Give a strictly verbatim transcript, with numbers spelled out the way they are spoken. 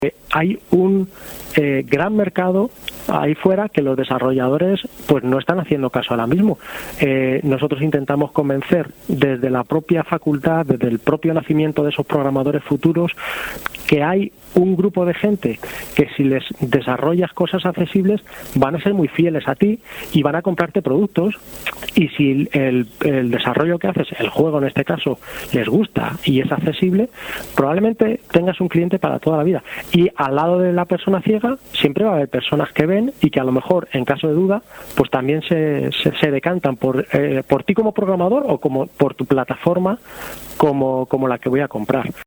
Hay un eh, gran mercado ahí fuera que los desarrolladores pues no están haciendo caso ahora mismo. Eh, nosotros intentamos convencer desde la propia facultad, desde el propio nacimiento de esos programadores futuros, que hay un grupo de gente que si les desarrollas cosas accesibles van a ser muy fieles a ti y van a comprarte productos, y si el, el desarrollo que haces, el juego en este caso, les gusta y es accesible, probablemente tengas un cliente para toda la vida. Y al lado de la persona ciega siempre va a haber personas que ven y que a lo mejor en caso de duda pues también se, se, se decantan por, eh, por ti como programador o como por tu plataforma como, como la que voy a comprar.